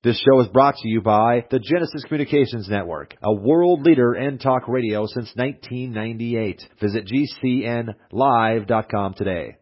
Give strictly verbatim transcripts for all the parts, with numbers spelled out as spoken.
This show is brought to you by the Genesis Communications Network, a world leader in talk radio since nineteen ninety-eight. Visit G C N live dot com today.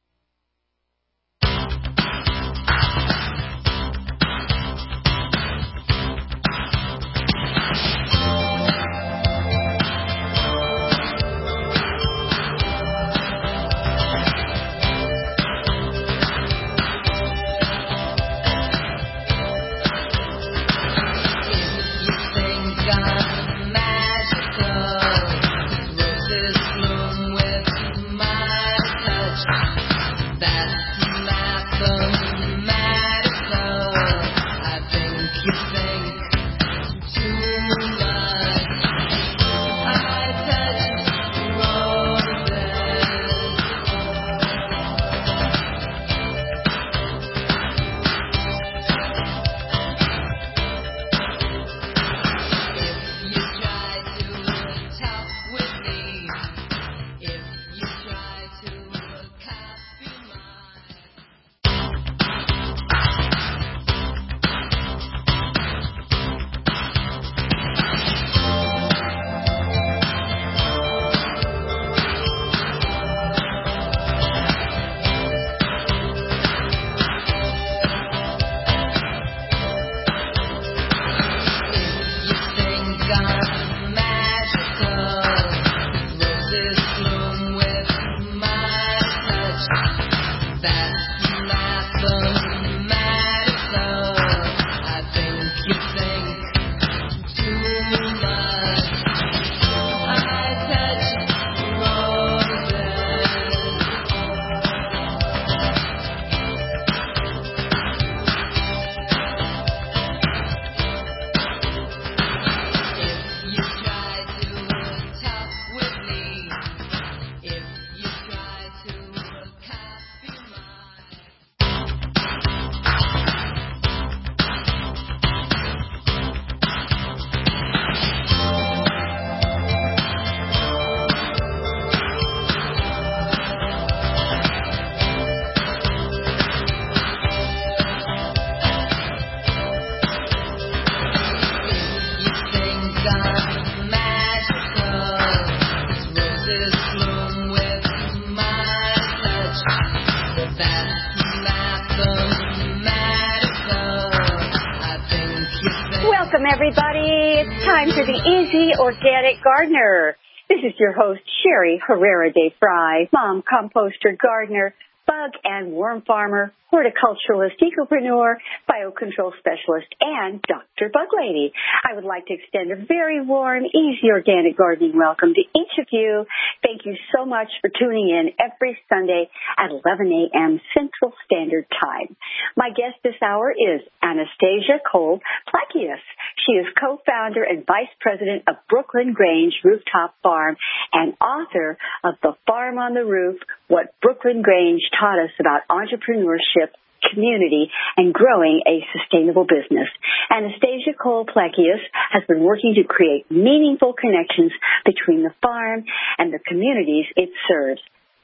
Everybody, it's time for the Easy Organic Gardener. This is your host, Sherry Herrera de Fry, mom, composter, gardener, bug and worm farmer, horticulturalist, ecopreneur, biocontrol specialist, and Doctor Bug Lady. I would like to extend a very warm, easy organic gardening welcome to each of you. Thank you so much for tuning in every Sunday at eleven a.m. Central Standard Time. My guest this hour is Anastasia Cole Plakius. She is co-founder and vice president of Brooklyn Grange Rooftop Farm and author of The Farm on the Roof, What Brooklyn Grange Taught Us About Entrepreneurship, Community, and Growing a Sustainable Business. Anastasia Cole Plakius has been working to create meaningful connections between the farm and the communities it serves.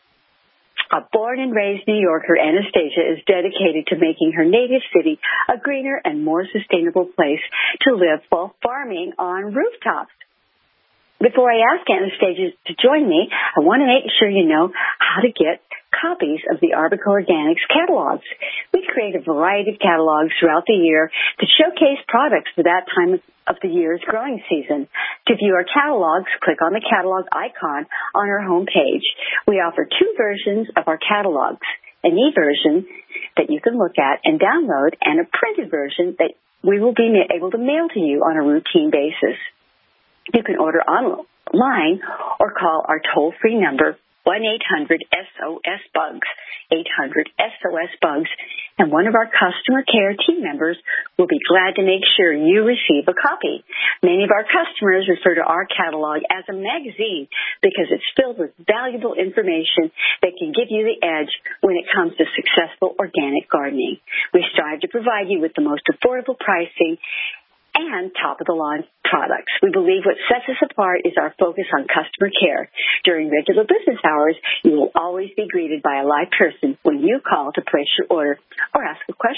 A born and raised New Yorker, Anastasia is dedicated to making her native city a greener and more sustainable place to live while farming on rooftops. Before I ask Anastasia to join me, I want to make sure you know how to get copies of the Arbica Organics catalogs. We create a variety of catalogs throughout the year to showcase products for that time of the year's growing season. To view our catalogs, click on the catalog icon on our homepage. We offer two versions of our catalogs, an e-version that you can look at and download, and a printed version that we will be able to mail to you on a routine basis. You can order online or call our toll-free number, one eight hundred S O S bugs, eight hundred S O S bugs, and one of our customer care team members will be glad to make sure you receive a copy. Many of our customers refer to our catalog as a magazine because it's filled with valuable information that can give you the edge when it comes to successful organic gardening. We strive to provide you with the most affordable pricing and top-of-the-line products. We believe what sets us apart is our focus on customer care. During regular business hours, you will always be greeted by a live person when you call to place your order or ask a question.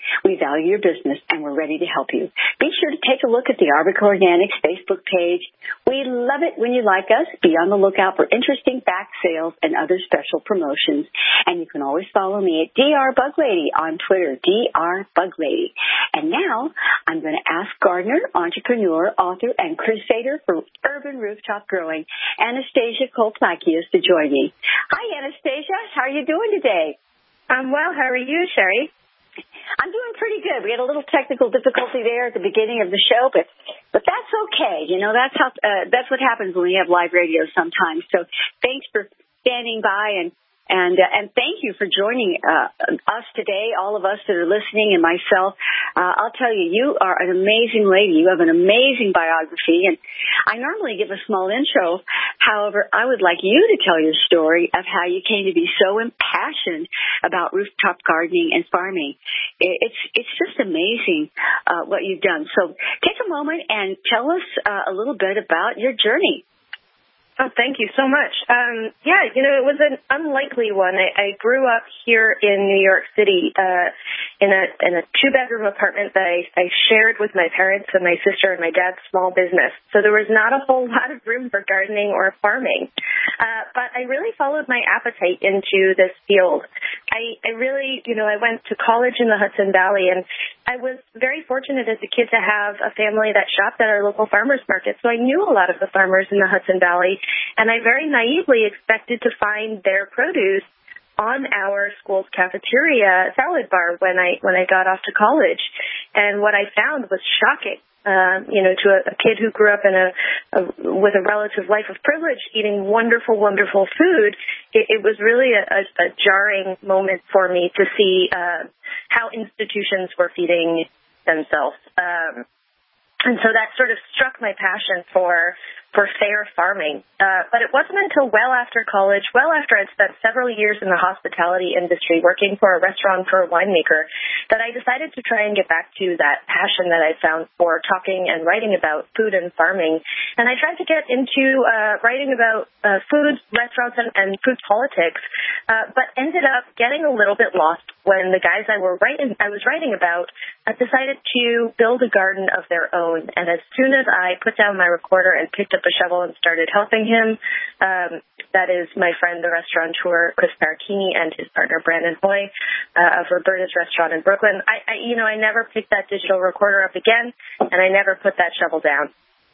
We value your business, and we're ready to help you. Be sure to take a look at the Arbica Organics Facebook page. We love it when you like us. Be on the lookout for interesting back sales and other special promotions. And you can always follow me at D R Bug Lady on Twitter, D R Bug Lady. And now I'm going to ask gardener, entrepreneur, author, and crusader for urban rooftop growing, Anastasia Kolplakias, to join me. Hi, Anastasia. How are you doing today? I'm well. How are you, Sherry? I'm doing pretty good. We had a little technical difficulty there at the beginning of the show, but but that's okay. You know, that's how uh, that's what happens when we have live radio sometimes. So thanks for standing by, and and uh, and thank you for joining uh, us today, all of us that are listening, and myself. Uh, I'll tell you, you are an amazing lady. You have an amazing biography, and I normally give a small intro. However, I would like you to tell your story of how you came to be so impassioned about rooftop gardening and farming. It's it's just amazing uh, what you've done. So take a moment and tell us uh, a little bit about your journey. Oh, thank you so much. Um, yeah, you know, it was an unlikely one. I, I grew up here in New York City uh, in a in a two-bedroom apartment that I, I shared with my parents and my sister and my dad's small business. So there was not a whole lot of room for gardening or farming. Uh, but I really followed my appetite into this field. I, I really, you know, I went to college in the Hudson Valley, and I was very fortunate as a kid to have a family that shopped at our local farmers market. So I knew a lot of the farmers in the Hudson Valley. And I very naively expected to find their produce on our school's cafeteria salad bar when I when I got off to college. And what I found was shocking. Um, you know, to a, a kid who grew up in a, a with a relative life of privilege, eating wonderful, wonderful food, it, it was really a, a, a jarring moment for me to see uh, how institutions were feeding themselves. Um, and so that sort of struck my passion for for fair farming. Uh, but it wasn't until well after college, well after I'd spent several years in the hospitality industry working for a restaurant for a winemaker, that I decided to try and get back to that passion that I found for talking and writing about food and farming. And I tried to get into uh, writing about uh, food, restaurants, and, and food politics, uh, but ended up getting a little bit lost when the guys I were writing, I was writing about uh, decided to build a garden of their own. And as soon as I put down my recorder and picked up a shovel and started helping him, um, that is my friend, the restaurateur, Chris Paracchini, and his partner, Brandon Hoy, uh, of Roberta's Restaurant in Brooklyn. I, I, you know, I never picked that digital recorder up again, and I never put that shovel down.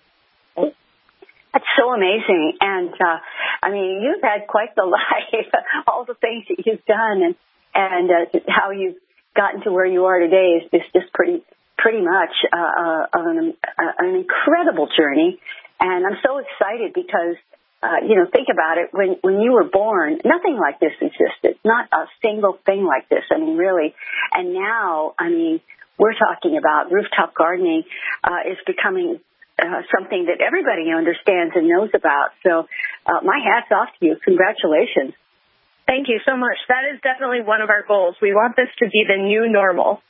That's so amazing. And, uh, I mean, you've had quite the life, all the things that you've done, and, and uh, how you've gotten to where you are today is just, just pretty pretty much uh, uh, an, uh, an incredible journey. And I'm so excited because, uh, you know, think about it. When when you were born, nothing like this existed. Not a single thing like this. I mean, really. And now, I mean, we're talking about rooftop gardening uh, is becoming uh, something that everybody understands and knows about. So uh, my hat's off to you. Congratulations. Thank you so much. That is definitely one of our goals. We want this to be the new normal.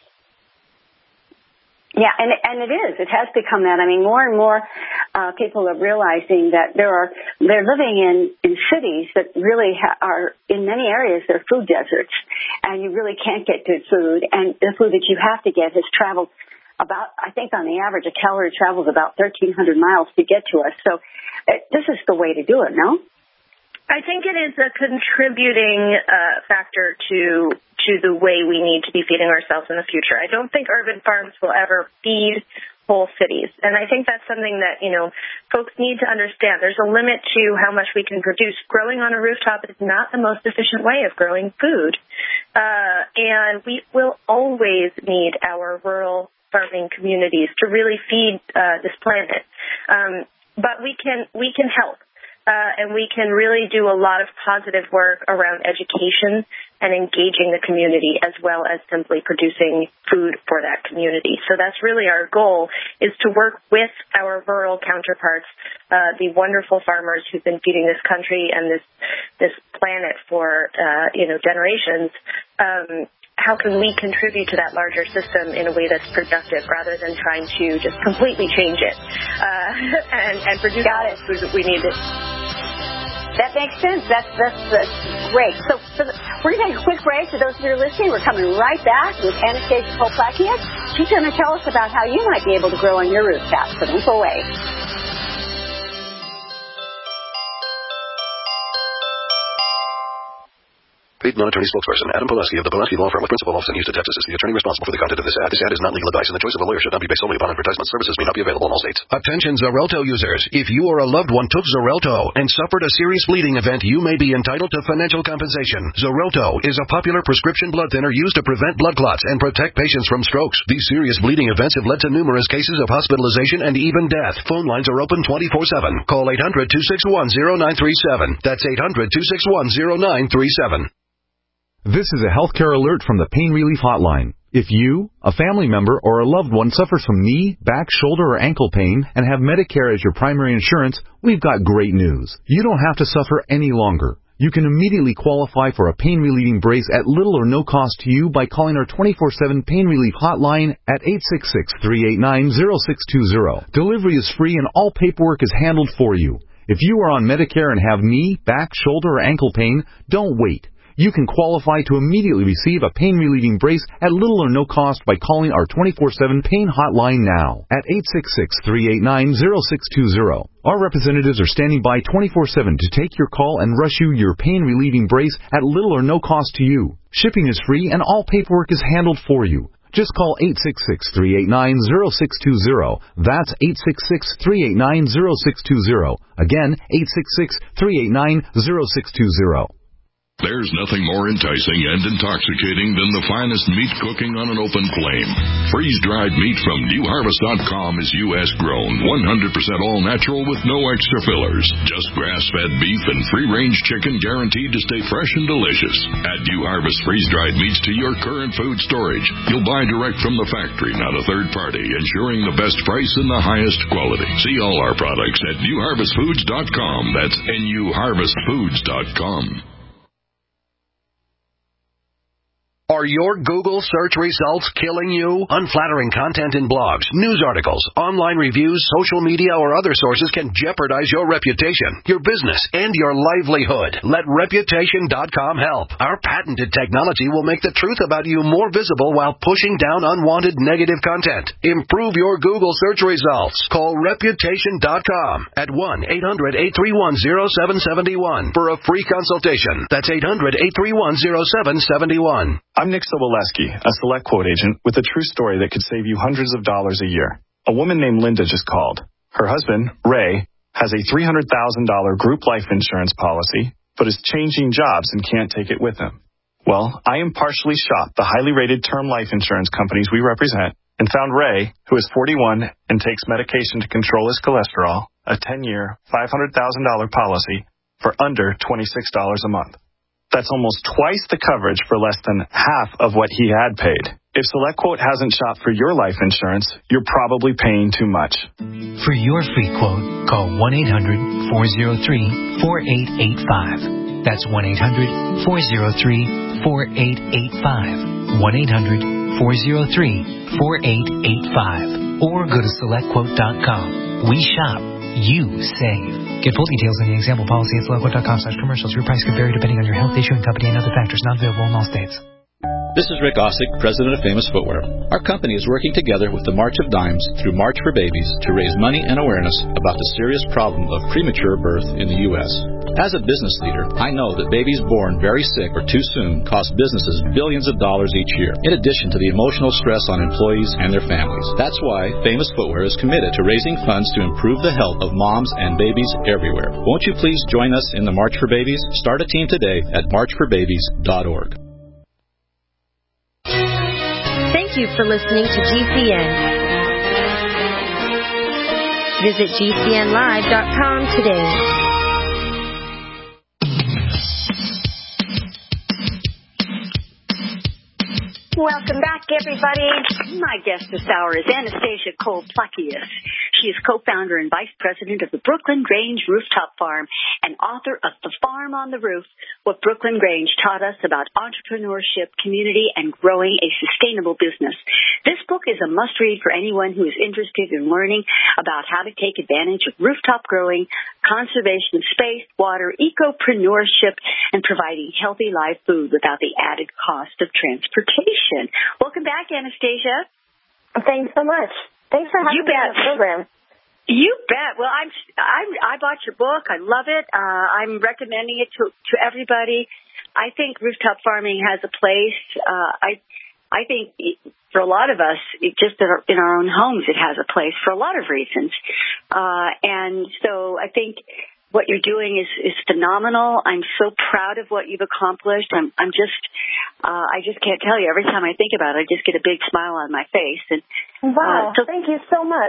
Yeah, and and it is. It has become that. I mean, more and more uh, people are realizing that there are they're living in, in cities that really ha- are in many areas they're food deserts, and you really can't get good food. And the food that you have to get has traveled about, I think, on the average, a calorie travels about thirteen hundred miles to get to us. So uh, this is the way to do it, no? I think it is a contributing uh, factor to to the way we need to be feeding ourselves in the future. I don't think urban farms will ever feed whole cities. And I think that's something that, you know, folks need to understand. There's a limit to how much we can produce. Growing on a rooftop is not the most efficient way of growing food. Uh, and we will always need our rural farming communities to really feed uh, this planet. Um, but we can we can help. Uh, and we can really do a lot of positive work around education and engaging the community as well as simply producing food for that community. So that's really our goal, is to work with our rural counterparts, uh, the wonderful farmers who've been feeding this country and this this planet for, uh, you know, generations. Um, how can we contribute to that larger system in a way that's productive rather than trying to just completely change it uh, and, and produce all the food that we need? That makes sense. That's, that's, that's great. So, so the, we're going to take a quick break. For those of you who are listening, we're coming right back with Anastasia Kolplakius. She's going to tell us about how you might be able to grow on your rooftop. So don't go away. Paid non-attorney spokesperson Adam Pulaski of the Pulaski Law Firm with principal office in Houston, Texas is the attorney responsible for the content of this ad. This ad is not legal advice, and the choice of a lawyer should not be based solely upon advertisement. Services may not be available in all states. Attention Xarelto users. If you or a loved one took Xarelto and suffered a serious bleeding event, you may be entitled to financial compensation. Xarelto is a popular prescription blood thinner used to prevent blood clots and protect patients from strokes. These serious bleeding events have led to numerous cases of hospitalization and even death. Phone lines are open twenty-four seven. Call eight hundred, two six one, zero nine three seven. That's eight hundred, two six one, zero nine three seven. This is a healthcare alert from the Pain Relief Hotline. If you, a family member, or a loved one suffers from knee, back, shoulder, or ankle pain and have Medicare as your primary insurance, we've got great news. You don't have to suffer any longer. You can immediately qualify for a pain-relieving brace at little or no cost to you by calling our twenty-four seven Pain Relief Hotline at eight six six, three eight nine, zero six two zero. Delivery is free and all paperwork is handled for you. If you are on Medicare and have knee, back, shoulder, or ankle pain, don't wait. You can qualify to immediately receive a pain-relieving brace at little or no cost by calling our twenty-four seven Pain Hotline now at eight six six, three eight nine, zero six two zero. Our representatives are standing by twenty-four seven to take your call and rush you your pain-relieving brace at little or no cost to you. Shipping is free and all paperwork is handled for you. Just call eight six six, three eight nine, zero six two zero. That's eight six six, three eight nine, zero six two zero. Again, eight six six, three eight nine, zero six two zero. There's nothing more enticing and intoxicating than the finest meat cooking on an open flame. Freeze-dried meat from new harvest dot com is U S grown, one hundred percent all-natural with no extra fillers. Just grass-fed beef and free-range chicken guaranteed to stay fresh and delicious. Add New Harvest freeze-dried meats to your current food storage. You'll buy direct from the factory, not a third party, ensuring the best price and the highest quality. See all our products at new harvest foods dot com. That's N U harvest foods dot com. Are your Google search results killing you? Unflattering content in blogs, news articles, online reviews, social media, or other sources can jeopardize your reputation, your business, and your livelihood. Let reputation dot com help. Our patented technology will make the truth about you more visible while pushing down unwanted negative content. Improve your Google search results. Call reputation dot com at one eight hundred, eight three one, zero seven seven one for a free consultation. That's eight hundred, eight three one, zero seven seven one. I'm Nick Soboleski, a Select Quote agent with a true story that could save you hundreds of dollars a year. A woman named Linda just called. Her husband, Ray, has a three hundred thousand dollars group life insurance policy, but is changing jobs and can't take it with him. Well, I impartially shopped the highly rated term life insurance companies we represent and found Ray, who is forty-one and takes medication to control his cholesterol, a ten-year, five hundred thousand dollars policy for under twenty-six dollars a month. That's almost twice the coverage for less than half of what he had paid. If SelectQuote hasn't shopped for your life insurance, you're probably paying too much. For your free quote, call one eight hundred, four oh three, four eight eight five. That's one eight hundred, four oh three, four eight eight five. one eight hundred, four oh three, four eight eight five. Or go to select quote dot com. We shop. You save. Get full details in the example policy at select quote dot com slash commercials. Your price could vary depending on your health, issuing company, and other factors not available in all states. This is Rick Ossick, president of Famous Footwear. Our company is working together with the March of Dimes through March for Babies to raise money and awareness about the serious problem of premature birth in the U S As a business leader, I know that babies born very sick or too soon cost businesses billions of dollars each year, in addition to the emotional stress on employees and their families. That's why Famous Footwear is committed to raising funds to improve the health of moms and babies everywhere. Won't you please join us in the March for Babies? Start a team today at march for babies dot org. Thank you for listening to G C N. Visit G C N live dot com today. Welcome back, everybody. My guest this hour is Anastasia Kolplakius. She is co-founder and vice president of the Brooklyn Grange Rooftop Farm and author of The Farm on the Roof, What Brooklyn Grange Taught Us About Entrepreneurship, Community, and Growing a Sustainable Business. This book is a must-read for anyone who is interested in learning about how to take advantage of rooftop growing, conservation of space, water, ecopreneurship, and providing healthy live food without the added cost of transportation. Welcome back, Anastasia. Thanks so much. Thanks for having you me on the program. You bet. Well, I'm, I'm, I bought your book. I love it. Uh, I'm recommending it to, to everybody. I think rooftop farming has a place. Uh, I, I think for a lot of us, it just in our, in our own homes, it has a place for a lot of reasons. Uh, and so I think what you're doing is, is phenomenal. I'm so proud of what you've accomplished. I'm, I'm just, uh, I just can't tell you. Every time I think about it, I just get a big smile on my face. And wow, uh, so, thank you so much.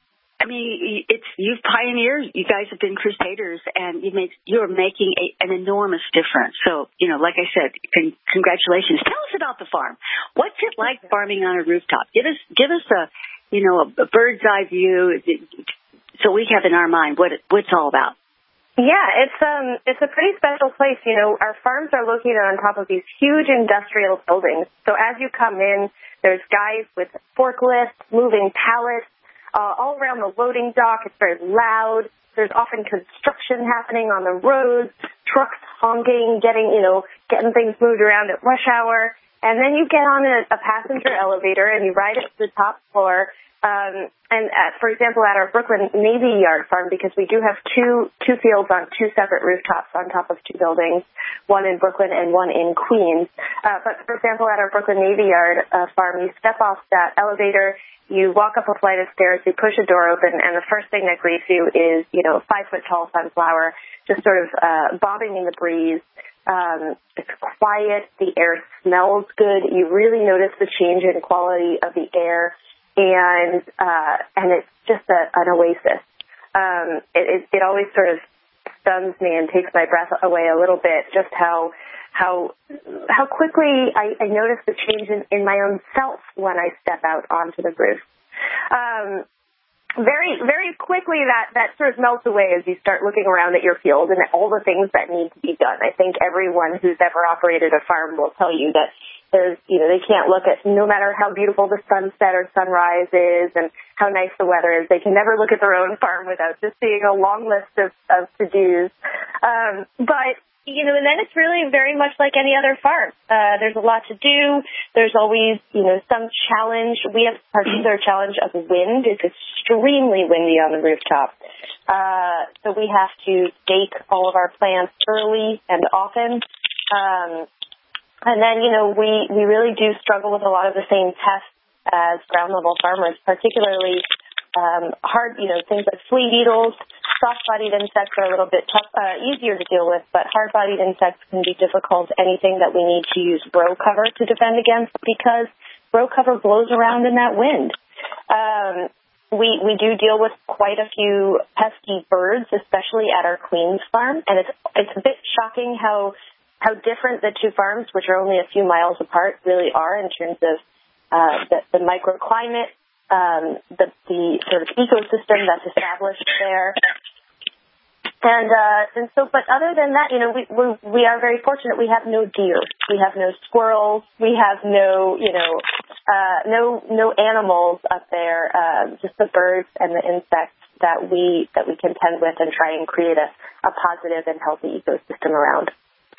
I mean, it's you've pioneered. You guys have been crusaders, and you make you're making a, an enormous difference. So, you know, like I said, con- congratulations. Tell us about the farm. What's it like farming on a rooftop? Give us, give us a, you know, a, a bird's eye view, so we have in our mind what it, what it's all about. Yeah, it's um it's a pretty special place. You know, our farms are located on top of these huge industrial buildings. So as you come in, there's guys with forklifts moving pallets uh, all around the loading dock. It's very loud. There's often construction happening on the roads, trucks honking, getting you know getting things moved around at rush hour. And then you get on a, a passenger elevator and you ride it to the top floor. Um, and at, for example, at our Brooklyn Navy Yard farm, because we do have two two fields on two separate rooftops on top of two buildings, one in Brooklyn and one in Queens. Uh, but for example, at our Brooklyn Navy Yard uh, farm, you step off that elevator, you walk up a flight of stairs, you push a door open, and the first thing that greets you is, you know, five foot tall sunflower, just sort of uh, bobbing in the breeze. Um, it's quiet. The air smells good. You really notice the change in quality of the air. And uh, and it's just a, an oasis. Um, it, it, it always sort of stuns me and takes my breath away a little bit. Just how how how quickly I, I notice the change in, in my own self when I step out onto the roof. Um, very very quickly that that sort of melts away as you start looking around at your field and at all the things that need to be done. I think everyone who's ever operated a farm will tell you that. There's, you know, they can't look at, no matter how beautiful the sunset or sunrise is and how nice the weather is, they can never look at their own farm without just seeing a long list of, of to-dos. Um, but, you know, and then it's really very much like any other farm. Uh, there's a lot to do. There's always, you know, some challenge. We have a particular challenge of wind. It's extremely windy on the rooftop. Uh, so we have to stake all of our plants early and often. Um, And then, you know, we, we really do struggle with a lot of the same pests as ground-level farmers, particularly um, hard, you know, things like flea beetles. Soft-bodied insects are a little bit tough, uh, easier to deal with, but hard-bodied insects can be difficult. Anything that we need to use row cover to defend against because row cover blows around in that wind. Um, we, we do deal with quite a few pesky birds, especially at our Queens farm, and it's, it's a bit shocking how how different the two farms, which are only a few miles apart, really are in terms of uh, the, the microclimate, um, the, the sort of ecosystem that's established there. And uh, and so, but other than that, you know, we we we are very fortunate. We have no deer, we have no squirrels, we have no, you know, uh, no no animals up there. Uh, just the birds and the insects that we that we contend with and try and create a, a positive and healthy ecosystem around.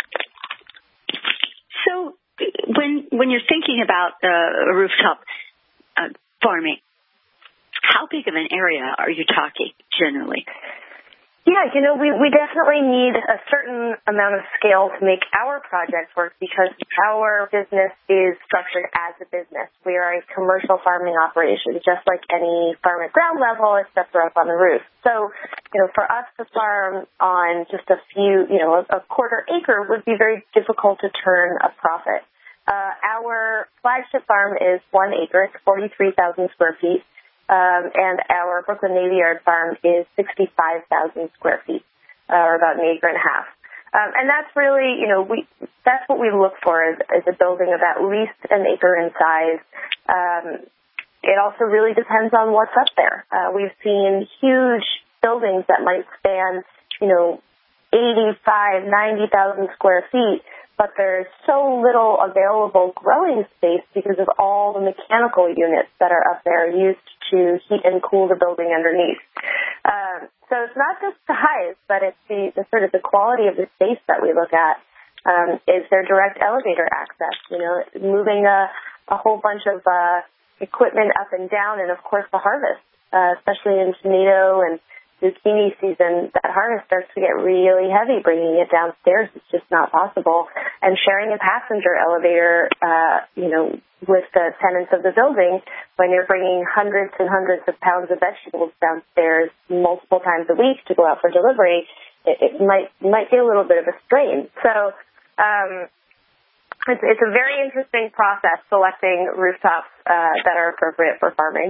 So when when you're thinking about uh, rooftop uh, farming, how big of an area are you talking generally? Yeah, you know, we, we definitely need a certain amount of scale to make our project work because our business is structured as a business. We are a commercial farming operation, just like any farm at ground level, except for up on the roof. So, you know, for us to farm on just a few, you know, a, a quarter acre would be very difficult to turn a profit. Uh, our flagship farm is one acre, it's forty-three thousand square feet. Um, and our Brooklyn Navy Yard farm is sixty-five thousand square feet, uh, or about an acre and a half. Um, and that's really, you know, we that's what we look for is, is a building of at least an acre in size. Um, it also really depends on what's up there. Uh, we've seen huge buildings that might span, you know, eighty-five, ninety thousand square feet, but there's so little available growing space because of all the mechanical units that are up there used to heat and cool the building underneath. Um, so it's not just the size, but it's the, the sort of the quality of the space that we look at. Um, is there direct elevator access? You know, moving a, a whole bunch of uh, equipment up and down, and of course the harvest, uh, especially in tomato and zucchini season, that harvest starts to get really heavy. Bringing it downstairs is just not possible. And sharing a passenger elevator, uh, you know, with the tenants of the building, when you're bringing hundreds and hundreds of pounds of vegetables downstairs multiple times a week to go out for delivery, it, it might might be a little bit of a strain. So um, it's, it's a very interesting process selecting rooftops uh, that are appropriate for farming.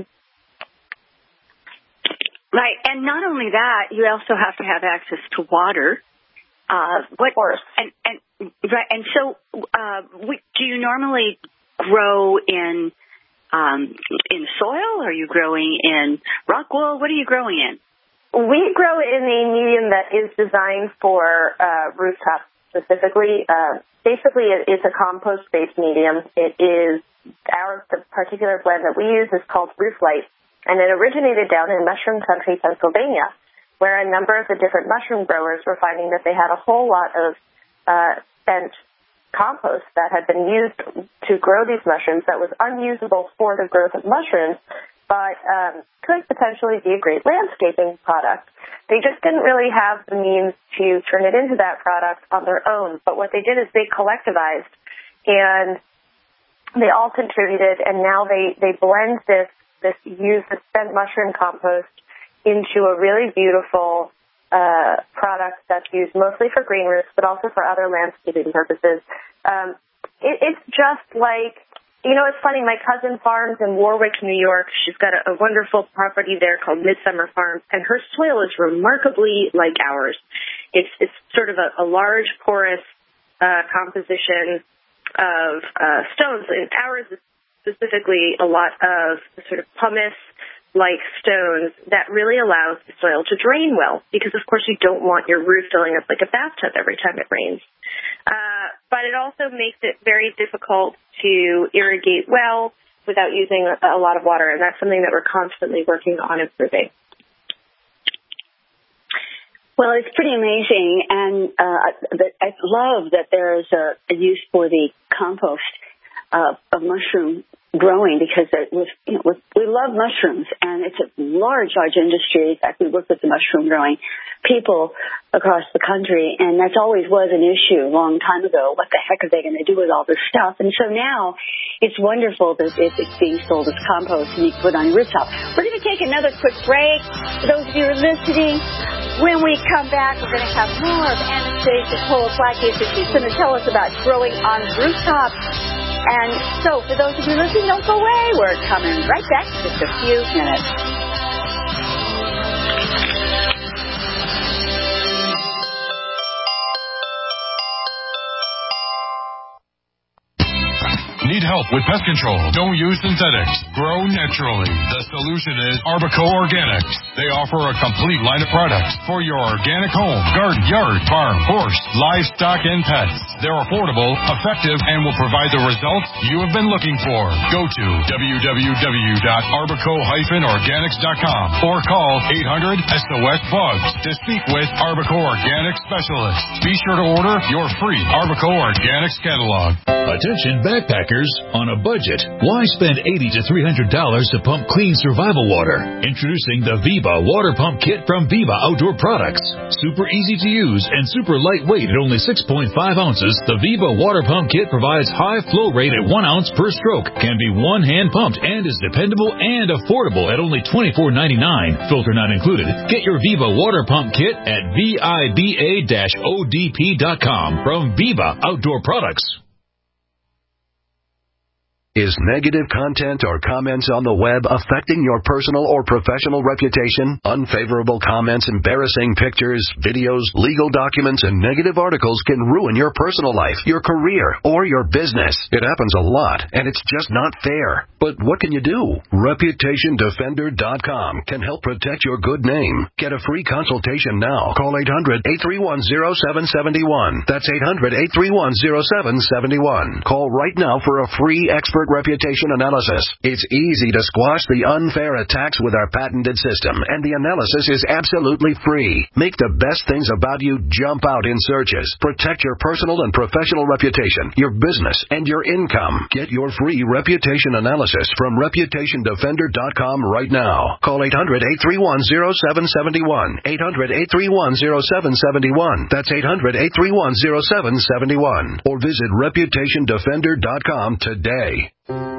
Right, and not only that, you also have to have access to water. Uh, what, of course. And, and, right, and so uh, we, do you normally grow in um, in soil? Or are you growing in rock wool? What are you growing in? We grow in a medium that is designed for uh, rooftops specifically. Uh, basically, it, it's a compost-based medium. It is our the particular blend that we use is called Rooflight. And it originated down in mushroom country, Pennsylvania, where a number of the different mushroom growers were finding that they had a whole lot of uh, spent compost that had been used to grow these mushrooms that was unusable for the growth of mushrooms, but um, could potentially be a great landscaping product. They just didn't really have the means to turn it into that product on their own. But what they did is they collectivized, and they all contributed, and now they, they blend this this use the spent mushroom compost into a really beautiful uh, product that's used mostly for green roofs, but also for other landscaping purposes. Um, it, it's just like, you know, it's funny, my cousin farms in Warwick, New York. She's got a, a wonderful property there called Midsummer Farms, and her soil is remarkably like ours. It's, it's sort of a, a large, porous uh, composition of uh, stones. And ours is specifically a lot of sort of pumice-like stones that really allows the soil to drain well, because, of course, you don't want your roof filling up like a bathtub every time it rains. Uh, but it also makes it very difficult to irrigate well without using a, a lot of water, and that's something that we're constantly working on improving. Well, it's pretty amazing, and uh, I love that there is a, a use for the compost uh, of mushroom growing, because it was, you know, we love mushrooms, and it's a large, large industry. In fact, we work with the mushroom growing people across the country, and that's always was an issue a long time ago. What the heck are they going to do with all this stuff? And so now it's wonderful that it's being sold as compost and you can put on your rooftop. We're going to take another quick break. For those of you who are listening, when we come back, we're going to have more of Anastasia Polak-Blackius, and she's going to tell us about growing on rooftops. And so, for those of you listening, don't go away. We're coming right back in just a few minutes. Need help with pest control? Don't use synthetics. Grow naturally. The solution is Arbico Organics. They offer a complete line of products for your organic home, garden, yard, farm, horse, livestock, and pets. They're affordable, effective, and will provide the results you have been looking for. Go to w w w dot arbico dash organics dot com or call eight hundred S O S bugs to speak with Arbico Organics specialists. Be sure to order your free Arbico Organics catalog. Attention backpackers on a budget. Why spend eighty to three hundred dollars to pump clean survival water? Introducing the Viva Water Pump Kit from Viva Outdoor Products. Super easy to use and super lightweight at only six point five ounces, the Viva Water Pump Kit provides high flow rate at one ounce per stroke, can be one hand pumped, and is dependable and affordable at only twenty-four ninety-nine. Filter not included. Get your Viva Water Pump Kit at viba dash O D P dot com from Viva Outdoor Products. Is negative content or comments on the web affecting your personal or professional reputation? Unfavorable comments, embarrassing pictures, videos, legal documents, and negative articles can ruin your personal life, your career, or your business. It happens a lot, and it's just not fair. But what can you do? Reputation Defender dot com can help protect your good name. Get a free consultation now. Call eight hundred, eight three one, zero seven seven one. That's eight hundred, eight three one, zero seven seven one. Call right now for a free expert reputation analysis. It's easy to squash the unfair attacks with our patented system, and the analysis is absolutely free. Make the best things about you jump out in searches. Protect your personal and professional reputation, your business, and your income. Get your free reputation analysis from Reputation Defender dot com right now. Call eight hundred, eight three one, zero seven seven one. eight hundred, eight three one, zero seven seven one. That's eight hundred, eight three one, zero seven seven one. Or visit Reputation Defender dot com today.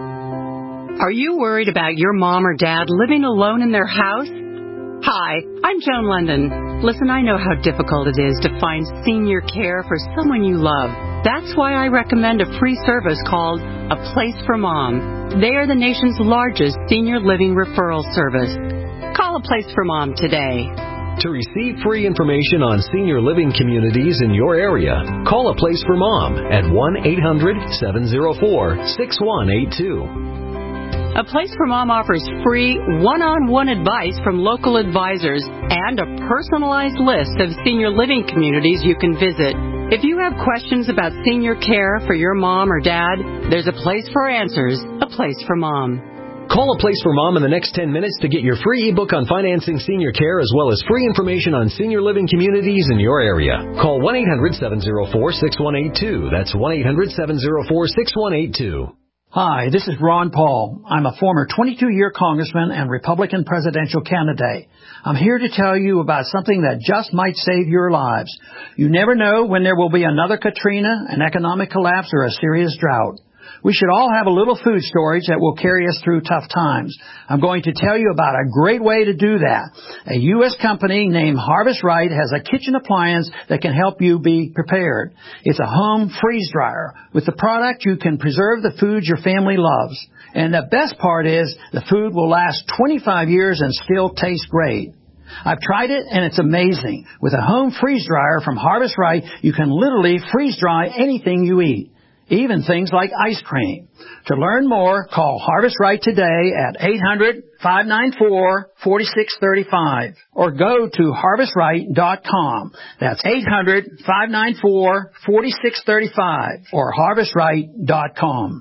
Are you worried about your mom or dad living alone in their house? Hi, I'm Joan London. Listen, I know how difficult it is to find senior care for someone you love. That's why I recommend a free service called A Place for Mom. They are the nation's largest senior living referral service. Call A Place for Mom today. To receive free information on senior living communities in your area, call A Place for Mom at one eight hundred, seven oh four, six one eight two. A Place for Mom offers free one-on-one advice from local advisors and a personalized list of senior living communities you can visit. If you have questions about senior care for your mom or dad, there's a place for answers, A Place for Mom. Call A Place for Mom in the next ten minutes to get your free ebook on financing senior care as well as free information on senior living communities in your area. Call one eight hundred, seven oh four, six one eight two. That's one eight hundred, seven oh four, six one eight two. Hi, this is Ron Paul. I'm a former twenty-two-year congressman and Republican presidential candidate. I'm here to tell you about something that just might save your lives. You never know when there will be another Katrina, an economic collapse, or a serious drought. We should all have a little food storage that will carry us through tough times. I'm going to tell you about a great way to do that. A U S company named Harvest Right has a kitchen appliance that can help you be prepared. It's a home freeze dryer. With the product, you can preserve the food your family loves. And the best part is the food will last twenty-five years and still taste great. I've tried it, and it's amazing. With a home freeze dryer from Harvest Right, you can literally freeze dry anything you eat, even things like ice cream. To learn more, call Harvest Right today at eight hundred, five nine four, four six three five or go to harvest right dot com. That's eight hundred, five nine four, four six three five or harvest right dot com.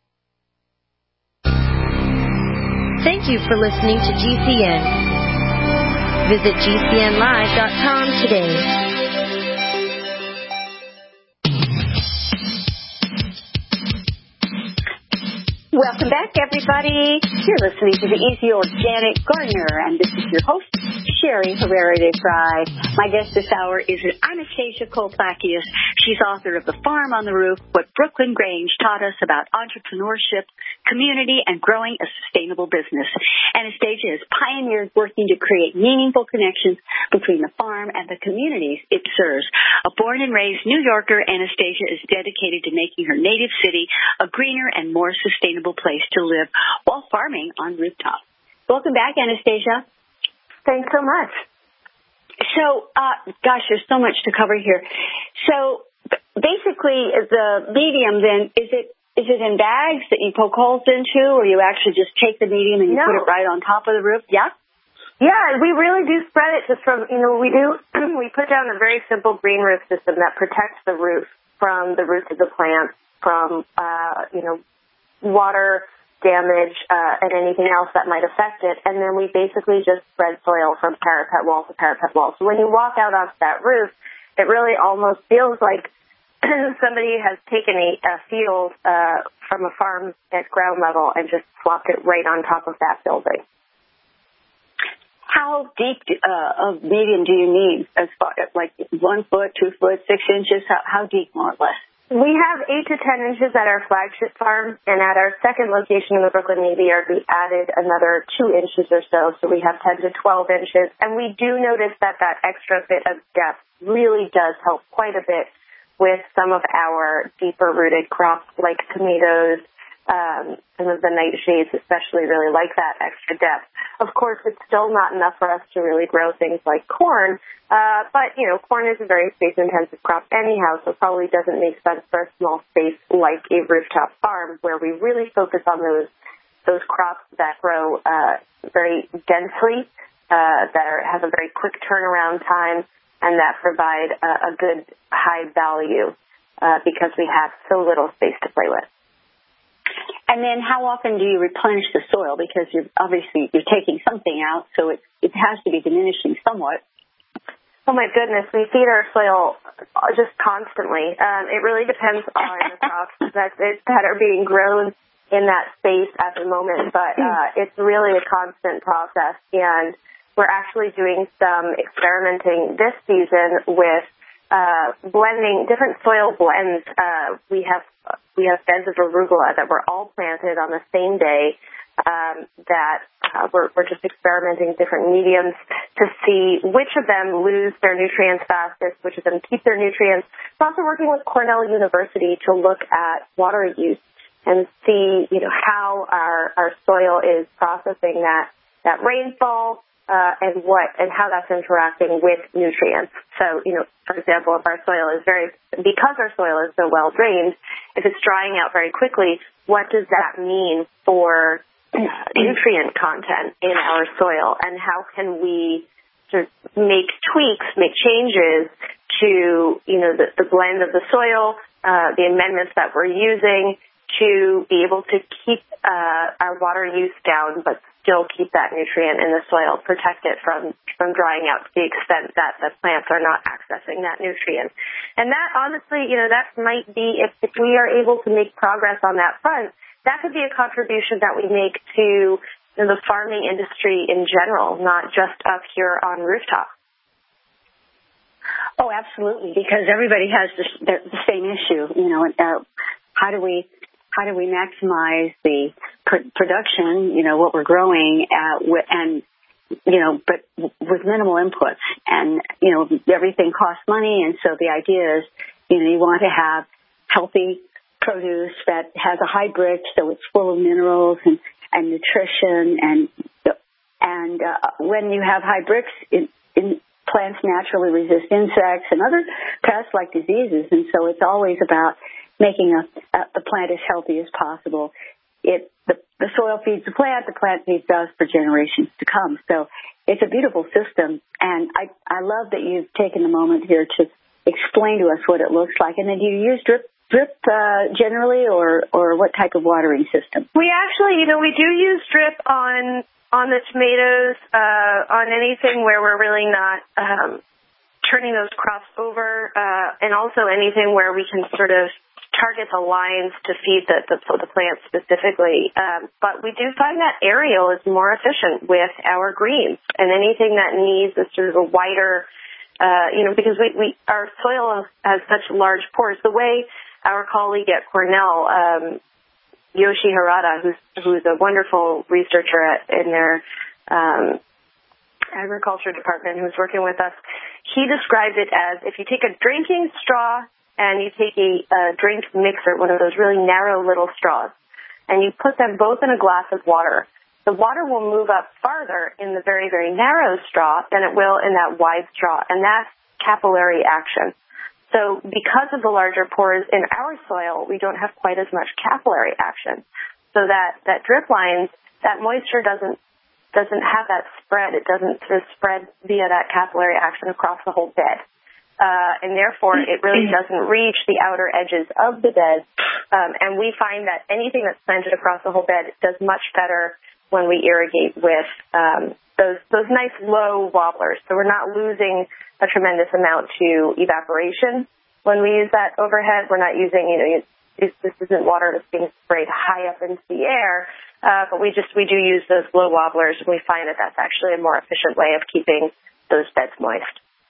Thank you for listening to G C N. Visit G C N live dot com today. Welcome back, everybody. You're listening to the Easy Organic Gardener, and this is your host, Sherry Herrera de Fry. My guest this hour is Anastasia Kolpakias. She's author of The Farm on the Roof, What Brooklyn Grange Taught Us About Entrepreneurship, Community, and Growing a Sustainable Business. Anastasia has pioneered working to create meaningful connections between the farm and the communities it serves. A born and raised New Yorker, Anastasia is dedicated to making her native city a greener and more sustainable place to live while farming on rooftops. Welcome back, Anastasia. Thanks so much. So, uh, gosh, there's so much to cover here. So, basically, the medium then, is it is it in bags that you poke holes into, or you actually just take the medium and you no. put it right on top of the roof? Yeah? Yeah, we really do spread it just from, you know, we do, we put down a very simple green roof system that protects the roof from the roots of the plant, from, uh, you know, water damage, uh, and anything else that might affect it. And then we basically just spread soil from parapet wall to parapet wall. So when you walk out onto that roof, it really almost feels like somebody has taken a, a field uh, from a farm at ground level and just swapped it right on top of that building. How deep uh, of medium do you need? As far as like one foot, two foot, six inches? How, how deep, more or less? We have eight to ten inches at our flagship farm, and at our second location in the Brooklyn Navy Yard, we added another two inches or so, so we have ten to twelve inches. And we do notice that that extra bit of depth really does help quite a bit with some of our deeper-rooted crops like tomatoes, Um, some of the nightshades especially really like that extra depth. Of course, it's still not enough for us to really grow things like corn, uh, but, you know, corn is a very space-intensive crop anyhow, so it probably doesn't make sense for a small space like a rooftop farm where we really focus on those those crops that grow uh, very densely, uh, that are, have a very quick turnaround time, and that provide a, a good high value uh, because we have so little space to play with. And then how often do you replenish the soil? Because you're obviously you're taking something out, so it, it has to be diminishing somewhat. Oh, my goodness. We feed our soil just constantly. Um, it really depends on the crops that, that are being grown in that space at the moment, but uh, it's really a constant process. And we're actually doing some experimenting this season with uh, blending different soil blends. Uh, we have we have beds of arugula that were all planted on the same day. Um, that uh, we're, we're just experimenting different mediums to see which of them lose their nutrients fastest, which of them keep their nutrients. We're also working with Cornell University to look at water use and see, you know, how our, our soil is processing that, that rainfall, uh, and what, and how that's interacting with nutrients. So, you know, for example, if our soil is very, because our soil is so well drained, if it's drying out very quickly, what does that mean for nutrient content in our soil, and how can we sort of make tweaks, make changes to, you know, the, the blend of the soil, uh, the amendments that we're using to be able to keep uh, our water use down, but still keep that nutrient in the soil, protect it from, from drying out to the extent that the plants are not accessing that nutrient. And that, honestly, you know, that might be, if, if we are able to make progress on that front, that could be a contribution that we make to, you know, the farming industry in general, not just up here on rooftop. Oh, absolutely, because everybody has the, the, the same issue. You know, uh, how do we how do we maximize the pr- production? You know, what we're growing, uh, with, and you know, but with minimal inputs, and you know, everything costs money, and so the idea is, you know, you want to have healthy produce that has a hybrid, so it's full of minerals and, and nutrition, and and uh, when you have hybrids, in, in plants naturally resist insects and other pests like diseases, and so it's always about making a, a the plant as healthy as possible. It the, the soil feeds the plant, the plant feeds us for generations to come. So it's a beautiful system, and I I love that you've taken the moment here to explain to us what it looks like. And then do you use drip? Drip uh, generally, or, or what type of watering system? We actually, you know, we do use drip on on the tomatoes, uh, on anything where we're really not um, turning those crops over, uh, and also anything where we can sort of target the lines to feed the the, the plants specifically. Um, but we do find that aerial is more efficient with our greens, and anything that needs a sort of a wider, uh, you know, because we, we our soil has such large pores. The way our colleague at Cornell, um, Yoshi Harada, who's who's a wonderful researcher at, in their um, agriculture department, who's working with us, he described it as if you take a drinking straw and you take a, a drink mixer, one of those really narrow little straws, and you put them both in a glass of water, the water will move up farther in the very, very narrow straw than it will in that wide straw, and that's capillary action. So because of the larger pores in our soil, we don't have quite as much capillary action. So that, that drip lines, that moisture doesn't doesn't have that spread. It doesn't sort of spread via that capillary action across the whole bed. Uh, and therefore, it really doesn't reach the outer edges of the bed. Um, and we find that anything that's planted across the whole bed does much better when we irrigate with um, those those nice low wobblers. So we're not losing a tremendous amount to evaporation when we use that overhead. We're not using, you know, this, this isn't water that's being sprayed high up into the air, uh, but we just we do use those low wobblers, and we find that that's actually a more efficient way of keeping those beds moist.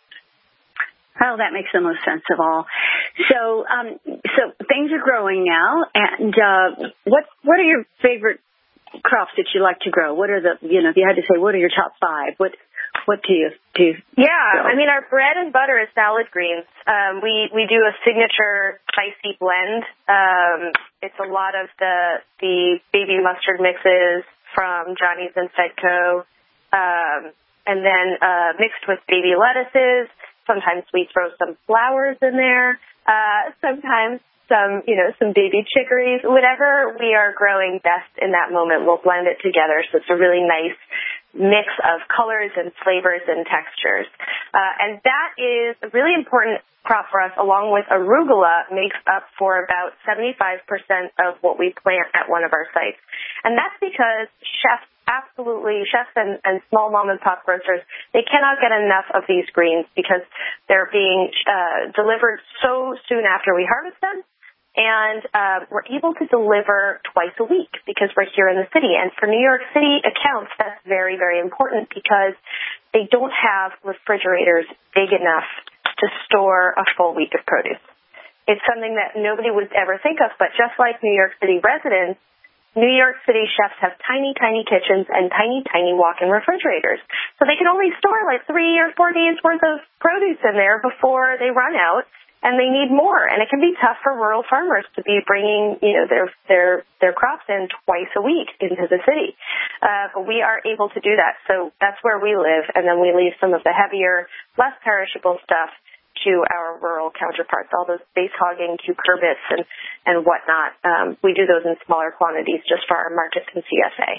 Oh, that makes the most sense of all. So, um, so things are growing now, and uh, what what are your favorite crops that you like to grow? What are the, you know, if you had to say, what are your top five? What What do you do? Yeah, so? I mean, our bread and butter is salad greens. Um, we, we do a signature spicy blend. Um, it's a lot of the, the baby mustard mixes from Johnny's and Fedco, um, and then uh, mixed with baby lettuces. Sometimes we throw some flowers in there. Uh, sometimes some, you know, some baby chicories. Whatever we are growing best in that moment, we'll blend it together. So it's a really nice mix of colors and flavors and textures. Uh, and that is a really important crop for us, along with arugula, makes up for about seventy-five percent of what we plant at one of our sites. And that's because chefs, absolutely, chefs and, and small mom-and-pop grocers, they cannot get enough of these greens because they're being uh, delivered so soon after we harvest them. And uh, we're able to deliver twice a week because we're here in the city. And for New York City accounts, that's very, very important because they don't have refrigerators big enough to store a full week of produce. It's something that nobody would ever think of, but just like New York City residents, New York City chefs have tiny, tiny kitchens and tiny, tiny walk-in refrigerators. So they can only store like three or four days worth of produce in there before they run out. And they need more, and it can be tough for rural farmers to be bringing, you know, their their their crops in twice a week into the city. Uh, but we are able to do that, so that's where we live, and then we leave some of the heavier, less perishable stuff to our rural counterparts, all those base hogging cucurbits and and whatnot. Um, we do those in smaller quantities just for our markets in C S A.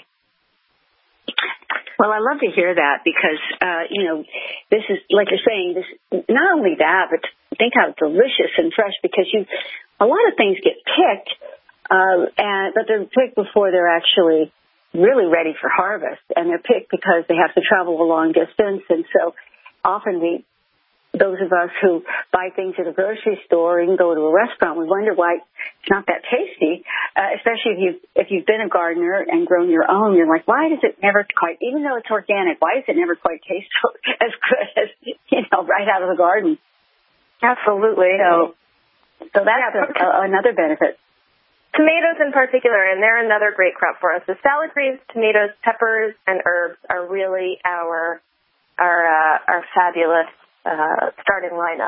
Well, I love to hear that because, uh, you know, this is, like you're saying, this not only that, but think how delicious and fresh because you, a lot of things get picked, uh, and but they're picked before they're actually really ready for harvest, and they're picked because they have to travel a long distance, and so often we, those of us who buy things at a grocery store and go to a restaurant, we wonder why it's not that tasty, uh, especially if you've, if you've been a gardener and grown your own. You're like, why does it never quite, even though it's organic, why does it never quite taste as good as, you know, right out of the garden? Absolutely. So, so that's yeah, a, a, another benefit. Tomatoes in particular, and they're another great crop for us. The salad greens, tomatoes, peppers, and herbs are really our, our, uh, our fabulous Uh, starting lineup.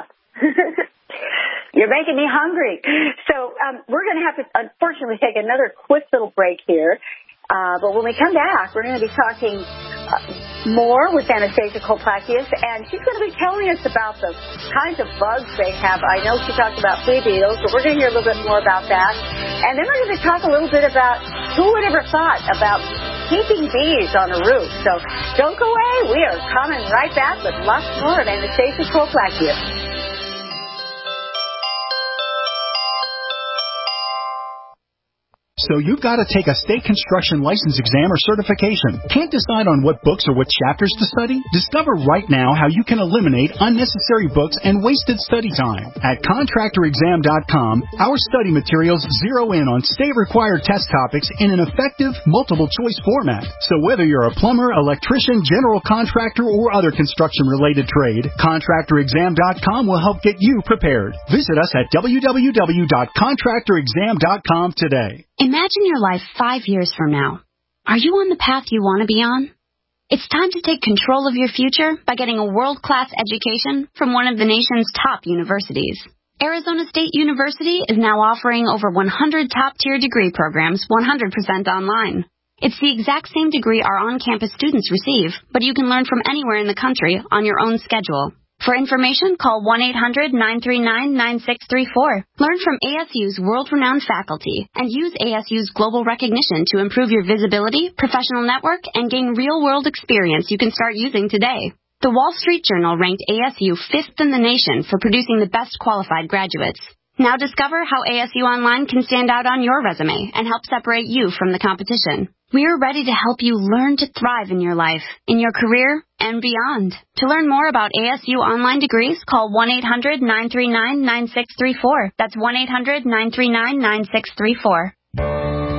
You're making me hungry. So um, we're going to have to, unfortunately, take another quick little break here. Uh, but when we come back, we're going to be talking uh, more with Anastasia Kolpakias, and she's going to be telling us about the kinds of bugs they have. I know she talked about flea beetles, but we're going to hear a little bit more about that. And then we're going to talk a little bit about who would ever thought about keeping bees on a roof. So don't go away. We are coming right back with lots more of Anastasia Kolpakias. So you've got to take a state construction license exam or certification. Can't decide on what books or what chapters to study? Discover right now how you can eliminate unnecessary books and wasted study time. At contractor exam dot com, our study materials zero in on state-required test topics in an effective, multiple-choice format. So whether you're a plumber, electrician, general contractor, or other construction-related trade, contractor exam dot com will help get you prepared. Visit us at w w w dot contractor exam dot com today. Imagine your life five years from now. Are you on the path you want to be on? It's time to take control of your future by getting a world-class education from one of the nation's top universities. Arizona State University is now offering over one hundred top-tier degree programs one hundred percent online. It's the exact same degree our on-campus students receive, but you can learn from anywhere in the country on your own schedule. For information, call one eight hundred nine three nine nine six three four. Learn from A S U's world-renowned faculty and use A S U's global recognition to improve your visibility, professional network, and gain real-world experience you can start using today. The Wall Street Journal ranked A S U fifth in the nation for producing the best qualified graduates. Now discover how A S U Online can stand out on your resume and help separate you from the competition. We are ready to help you learn to thrive in your life, in your career, and beyond. To learn more about A S U Online degrees, call one eight hundred nine three nine nine six three four. That's one eight hundred nine three nine nine six three four.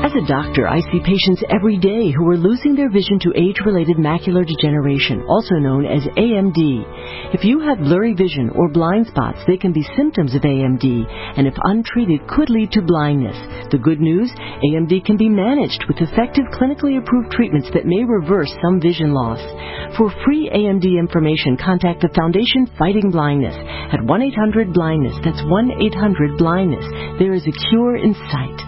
As a doctor, I see patients every day who are losing their vision to age-related macular degeneration, also known as A M D. If you have blurry vision or blind spots, they can be symptoms of A M D, and if untreated, could lead to blindness. The good news, A M D can be managed with effective clinically approved treatments that may reverse some vision loss. For free A M D information, contact the Foundation Fighting Blindness at one eight hundred blindness. That's one eight hundred blindness. There is a cure in sight.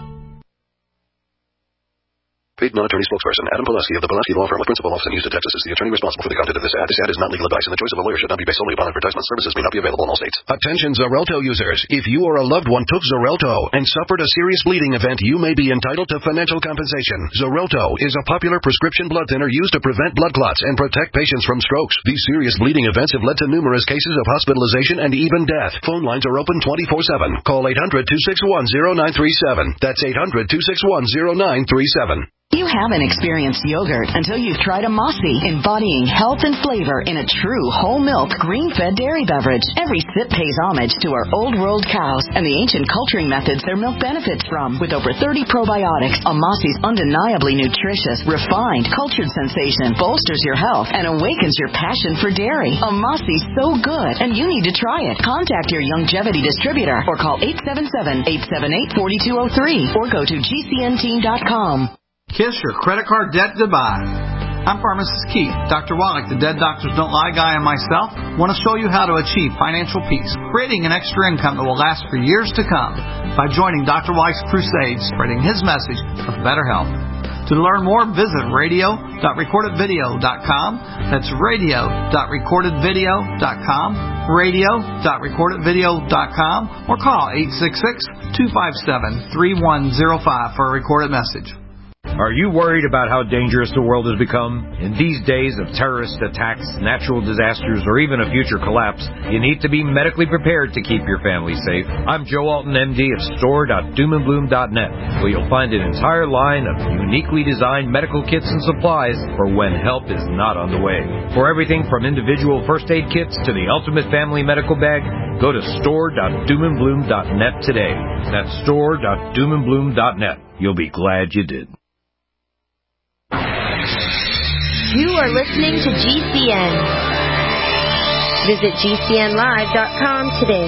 Paid non-attorney spokesperson Adam Pulaski of the Pulaski Law Firm with principal office in Houston, Texas is the attorney responsible for the content of this ad. This ad is not legal advice, and the choice of a lawyer should not be based solely upon advertisement. Services may not be available in all states. Attention Xarelto users. If you or a loved one took Xarelto and suffered a serious bleeding event, you may be entitled to financial compensation. Xarelto is a popular prescription blood thinner used to prevent blood clots and protect patients from strokes. These serious bleeding events have led to numerous cases of hospitalization and even death. Phone lines are open twenty-four seven. Call eight hundred, two six one, zero nine three seven. That's eight hundred, two six one, zero nine three seven. You haven't experienced yogurt until you've tried a Mossy, embodying health and flavor in a true whole milk, green-fed dairy beverage. Every sip pays homage to our old world cows and the ancient culturing methods their milk benefits from. With over thirty probiotics, a Mossy's undeniably nutritious, refined, cultured sensation bolsters your health and awakens your passion for dairy. A Mossy's so good, and you need to try it. Contact your Longevity distributor or call eight seven seven, eight seven eight, four two zero three or go to G C N team dot com. Kiss your credit card debt goodbye. I'm Pharmacist Keith. Doctor Wallach, the Dead Doctors Don't Lie guy, and myself want to show you how to achieve financial peace, creating an extra income that will last for years to come by joining Doctor Wallach's crusade, spreading his message of better health. To learn more, visit radio dot recorded video dot com. That's radio dot recorded video dot com, radio dot recorded video dot com, or call eight six six, two five seven, three one zero five for a recorded message. Are you worried about how dangerous the world has become? In these days of terrorist attacks, natural disasters, or even a future collapse, you need to be medically prepared to keep your family safe. I'm Joe Alton, M D of store dot doom and bloom dot net, where you'll find an entire line of uniquely designed medical kits and supplies for when help is not on the way. For everything from individual first aid kits to the ultimate family medical bag, go to store dot doom and bloom dot net today. That's store dot doom and bloom dot net. You'll be glad you did. You are listening to G C N. Visit G C N live dot com today.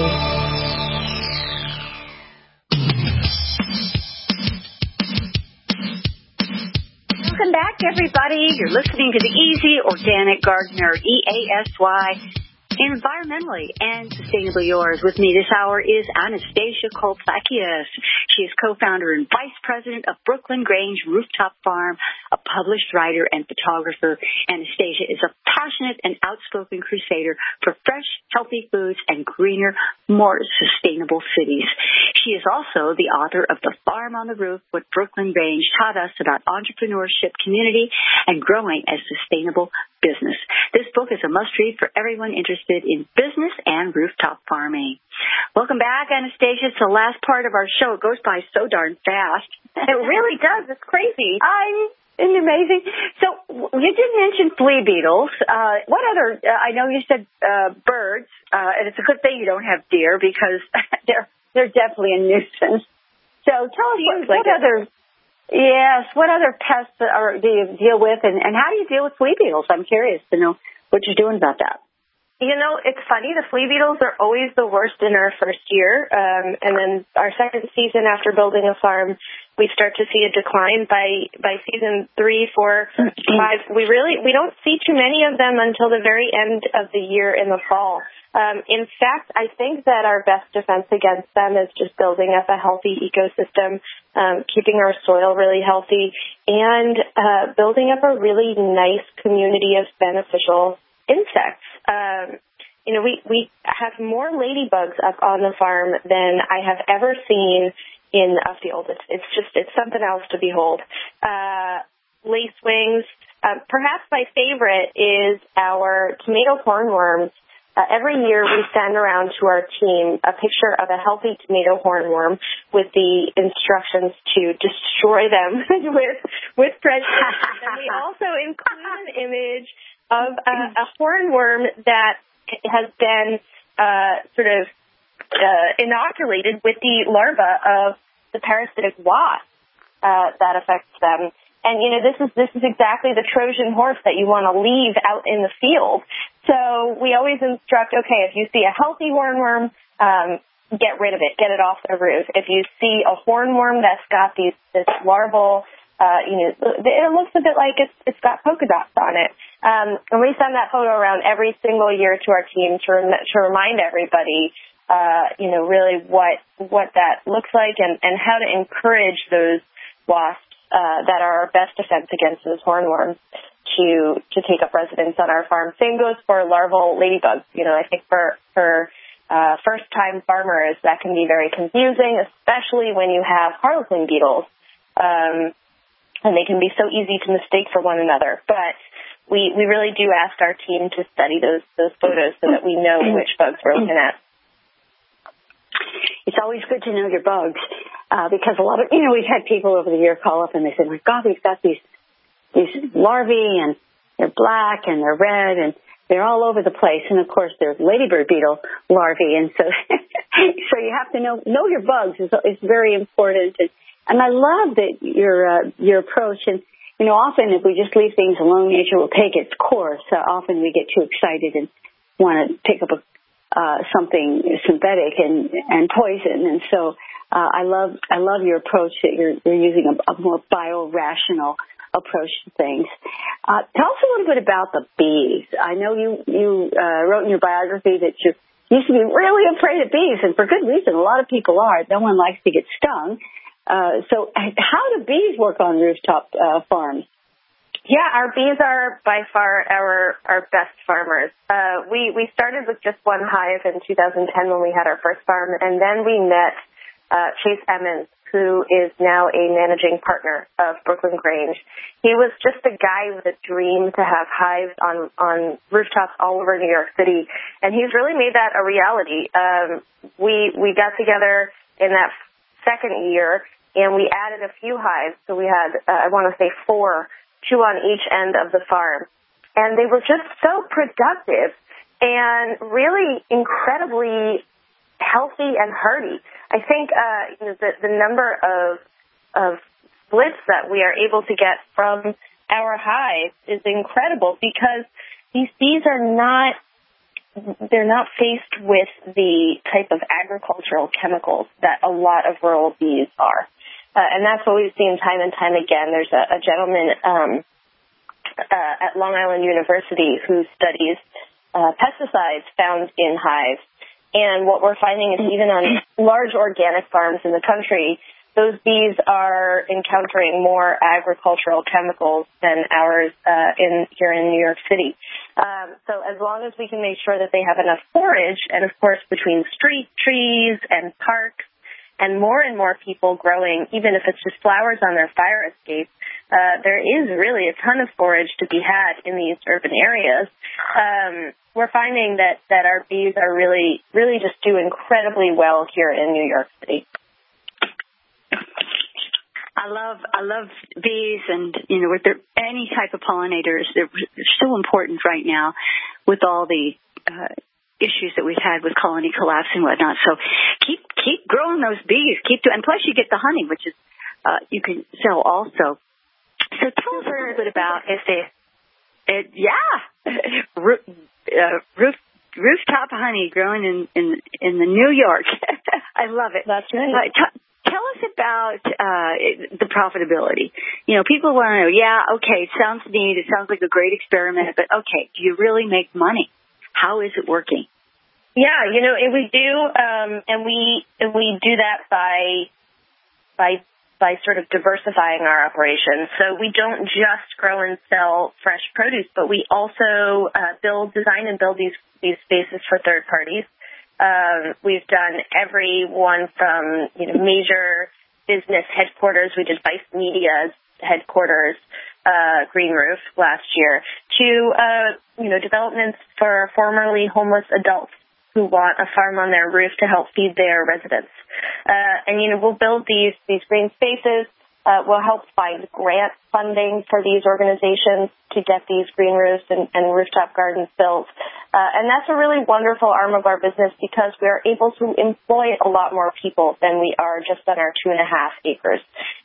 Welcome back, everybody. You're listening to the Easy Organic Gardener, E A S Y, environmentally and sustainably yours. With me this hour is Anastasia Kolpakias. She is co-founder and vice president of Brooklyn Grange Rooftop Farm, a published writer and photographer. Anastasia is a passionate and outspoken crusader for fresh, healthy foods and greener, more sustainable cities. She is also the author of The Farm on the Roof, What Brooklyn Grange Taught Us About Entrepreneurship, Community, and Growing a Sustainable Business. This book is a must-read for everyone interested in business and rooftop farming. Welcome back, Anastasia. It's the last part of our show. It goes by so darn fast. It really does. It's crazy. I Isn't it amazing? So you did mention flea beetles. Uh, what other, uh, I know you said uh, birds, uh, and it's a good thing you don't have deer because they're they're definitely a nuisance. So tell us what, like what other, yes, what other pests are, do you deal with, and, and how do you deal with flea beetles? I'm curious to know what you're doing about that. You know, it's funny. The flea beetles are always the worst in our first year. Um, and then our second season after building a farm, we start to see a decline. By by season three, four, five, we really we don't see too many of them until the very end of the year in the fall. Um, in fact, I think that our best defense against them is just building up a healthy ecosystem, um, keeping our soil really healthy, and uh, building up a really nice community of beneficial insects. Um, you know, we, we have more ladybugs up on the farm than I have ever seen in a field. It's, it's just, it's something else to behold. Uh, lacewings. Um, perhaps my favorite is our tomato hornworms. Uh, every year we send around to our team a picture of a healthy tomato hornworm with the instructions to destroy them with, with prejudice. And we also include an image of a, a hornworm that has been uh, sort of uh, inoculated with the larva of the parasitic wasp. uh, that affects them. And, you know, this is this is exactly the Trojan horse that you want to leave out in the field. So we always instruct, okay, if you see a healthy hornworm, um, get rid of it, get it off the roof. If you see a hornworm that's got these this larval, uh, you know, it looks a bit like it's it's got polka dots on it. Um, and we send that photo around every single year to our team to rem- to remind everybody, uh, you know, really what what that looks like and, and how to encourage those wasps Uh, that are our best defense against those hornworms to to take up residence on our farm. Same goes for larval ladybugs. You know, I think for for uh, first-time farmers, that can be very confusing, especially when you have harlequin beetles, um, and they can be so easy to mistake for one another. But we we really do ask our team to study those those photos so that we know which bugs we're looking at. It's always good to know your bugs, uh, because a lot of, you know, we've had people over the year call up and they say, my God, we've got these, these larvae and they're black and they're red and they're all over the place. And of course, they're ladybird beetle larvae. And so, so you have to know, know your bugs is, is very important. And, and I love that your, uh, your approach. And, you know, often if we just leave things alone, nature will take its course. Uh, often we get too excited and want to pick up a Uh, something synthetic and, and poison. And so uh, I love I love your approach that you're, you're using a, a more biorational approach to things. Uh, tell us a little bit about the bees. I know you, you uh, wrote in your biography that you used to be really afraid of bees, and for good reason. A lot of people are. No one likes to get stung. Uh, so how do bees work on rooftop uh, farms? Yeah, our bees are by far our our best farmers. Uh, we we started with just one hive in two thousand ten when we had our first farm, and then we met uh, Chase Emmons, who is now a managing partner of Brooklyn Grange. He was just a guy with a dream to have hives on on rooftops all over New York City, and he's really made that a reality. Um, we we got together in that second year, and we added a few hives. So we had uh, I want to say four. Two on each end of the farm. And they were just so productive and really incredibly healthy and hardy. I think uh, you know, the, the number of, of splits that we are able to get from our hives is incredible because these bees are not, they're not faced with the type of agricultural chemicals that a lot of rural bees are. Uh, and that's what we've seen time and time again. There's a, a gentleman um, uh, at Long Island University who studies uh, pesticides found in hives. And what we're finding is even on large organic farms in the country, those bees are encountering more agricultural chemicals than ours uh, in here in New York City. Um, so as long as we can make sure that they have enough forage, and of course between street trees and parks, and more and more people growing, even if it's just flowers on their fire escape, uh, there is really a ton of forage to be had in these urban areas. Um, we're finding that, that our bees are really, really just do incredibly well here in New York City. I love I love bees, and you know, with their, any type of pollinators, they're, they're so important right now with all the uh, issues that we've had with colony collapse and whatnot. So keep keep growing those bees. Keep doing, and plus you get the honey, which is uh, you can sell also. So tell us a little bit about if they, it, yeah, roof, uh, roof rooftop honey growing in in in the New York. I love it. That's right. Uh, t- tell us about uh, the profitability. You know, people want to know. Yeah, okay, it sounds neat. It sounds like a great experiment, but okay, do you really make money? How is it working? Yeah, you know, we do, um, and we and we do that by by by sort of diversifying our operations. So we don't just grow and sell fresh produce, but we also uh, build, design, and build these these spaces for third parties. Um, we've done every one from you know major business headquarters. We did Vice Media's headquarters. Uh, Green Roof last year to, uh, you know, developments for formerly homeless adults who want a farm on their roof to help feed their residents. Uh, and, you know, we'll build these, these green spaces. Uh, we'll help find grant funding for these organizations to get these green roofs and, and rooftop gardens built. Uh, and that's a really wonderful arm of our business because we are able to employ a lot more people than we are just on our two and a half acres.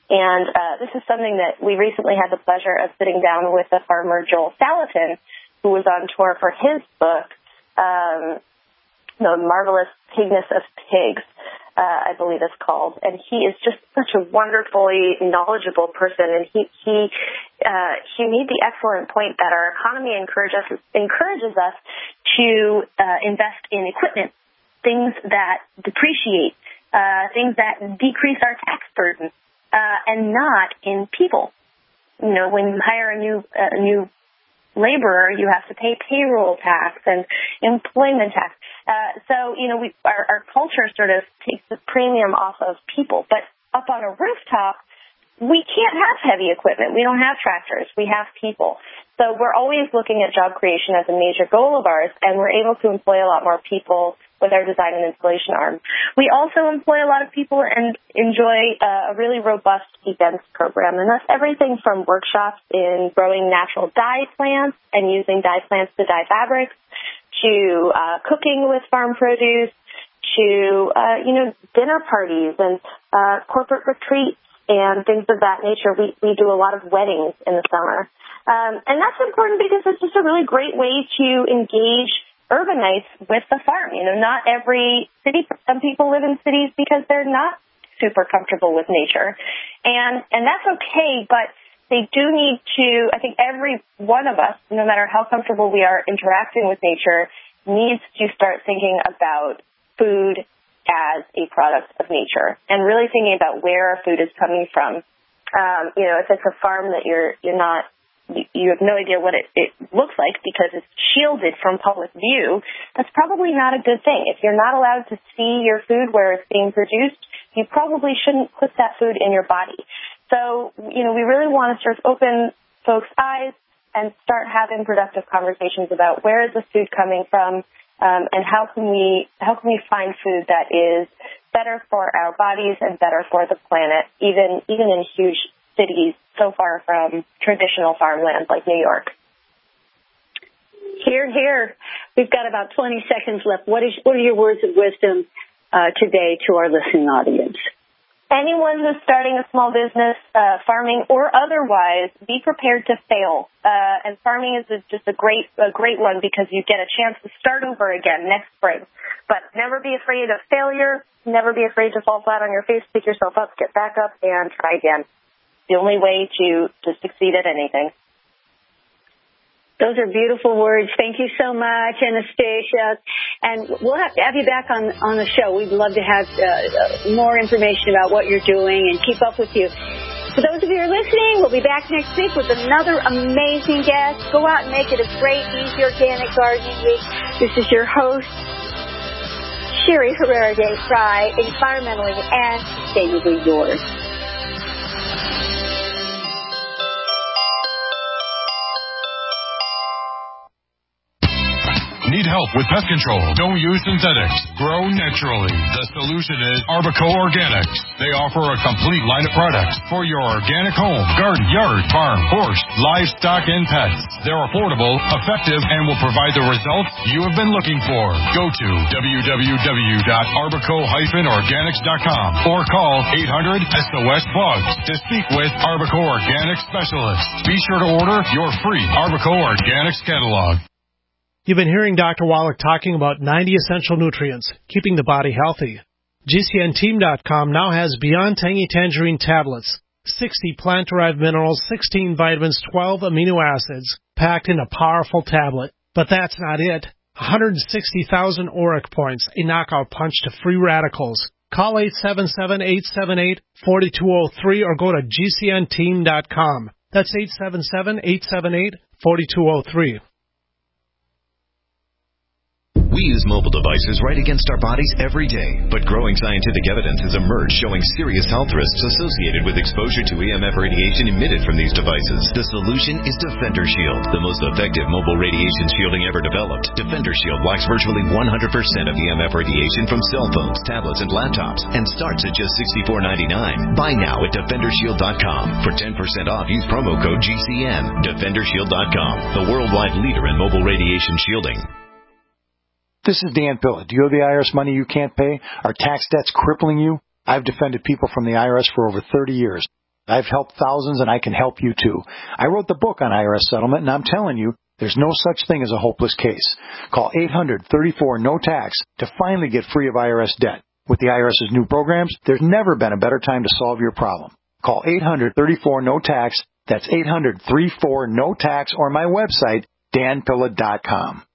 And uh, this is something that we recently had the pleasure of sitting down with the farmer Joel Salatin, who was on tour for his book, um, The Marvelous Pigness of Pigs, uh, I believe it's called. And he is just such a wonderfully knowledgeable person. And he he uh, he made the excellent point that our economy encourages encourages us to uh, invest in equipment, things that depreciate, uh, things that decrease our tax burden, uh, and not in people. You know, when you hire a new a new laborer, you have to pay payroll tax and employment tax. Uh, so, you know, we, our, our culture sort of takes the premium off of people. But up on a rooftop, we can't have heavy equipment. We don't have tractors. We have people. So we're always looking at job creation as a major goal of ours, and we're able to employ a lot more people with our design and installation arm. We also employ a lot of people and enjoy uh, a really robust events program, and that's everything from workshops in growing natural dye plants and using dye plants to dye fabrics, to uh, cooking with farm produce, to, uh, you know, dinner parties and uh, corporate retreats and things of that nature. We, we do a lot of weddings in the summer. Um, and that's important because it's just a really great way to engage urbanites with the farm. You know, not every city, some people live in cities because they're not super comfortable with nature. And, and that's okay, but they do need to, I think every one of us, no matter how comfortable we are interacting with nature, needs to start thinking about food as a product of nature and really thinking about where our food is coming from. Um, you know, if it's a farm that you're, you're not, you have no idea what it, it looks like because it's shielded from public view, that's probably not a good thing. If you're not allowed to see your food where it's being produced, you probably shouldn't put that food in your body. So, you know, we really want to sort of open folks' eyes and start having productive conversations about where is the food coming from, um, and how can we how can we find food that is better for our bodies and better for the planet, even even in huge cities so far from traditional farmland like New York. Here, here. We've got about twenty seconds left. What is what are your words of wisdom uh, today to our listening audience? Anyone who's starting a small business, uh, farming or otherwise, be prepared to fail. Uh, and farming is a, just a great, a great one because you get a chance to start over again next spring. But never be afraid of failure. Never be afraid to fall flat on your face, pick yourself up, get back up, and try again. The only way to, to succeed at anything. Those are beautiful words. Thank you so much, Anastasia. And we'll have to have you back on, on the show. We'd love to have uh, more information about what you're doing and keep up with you. For those of you who are listening, we'll be back next week with another amazing guest. Go out and make it a great, easy, organic gardening week. This is your host, Sherry Herrera de Fry, environmentally and sustainably yours. Need help with pest control? Don't use synthetics. Grow naturally. The solution is Arbico Organics. They offer a complete line of products for your organic home, garden, yard, farm, horse, livestock, and pets. They're affordable, effective, and will provide the results you have been looking for. Go to w w w dot arbico dash organics dot com or call eight hundred S O S bugs to speak with Arbico Organics specialists. Be sure to order your free Arbico Organics catalog. You've been hearing Doctor Wallach talking about ninety essential nutrients, keeping the body healthy. G C N team dot com now has Beyond Tangy Tangerine tablets, sixty plant-derived minerals, sixteen vitamins, twelve amino acids, packed in a powerful tablet. But that's not it. one hundred sixty thousand auric points, a knockout punch to free radicals. Call eight seven seven, eight seven eight, four two zero three or go to G C N team dot com. That's eight seven seven, eight seven eight, four two zero three. We use mobile devices right against our bodies every day, but growing scientific evidence has emerged showing serious health risks associated with exposure to E M F radiation emitted from these devices. The solution is Defender Shield, the most effective mobile radiation shielding ever developed. Defender Shield blocks virtually one hundred percent of E M F radiation from cell phones, tablets, and laptops, and starts at just sixty-four ninety-nine. Buy now at defender shield dot com. For ten percent off, use promo code G C N. defender shield dot com, the worldwide leader in mobile radiation shielding. This is Dan Pilla. Do you owe the I R S money you can't pay? Are tax debts crippling you? I've defended people from the I R S for over thirty years. I've helped thousands, and I can help you too. I wrote the book on I R S settlement, and I'm telling you, there's no such thing as a hopeless case. Call eight hundred, thirty-four, no tax to finally get free of I R S debt. With the IRS's new programs, there's never been a better time to solve your problem. Call eight hundred, thirty-four, no tax. That's eight hundred, thirty-four, no tax, or my website, dan pilla dot com.